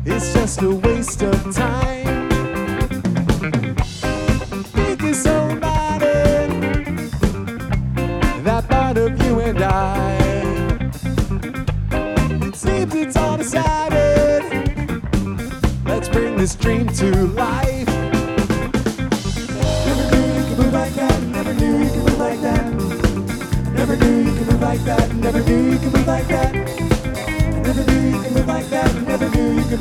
It's just a waste of time. Think it's so mighty, that part of you and I. It seems it's all decided. Let's bring this dream to life. Never knew you could move like that. Never knew you could move like that. Never knew you could move like that. Never knew you could move like that. Never knew you could move like that. Never knew you could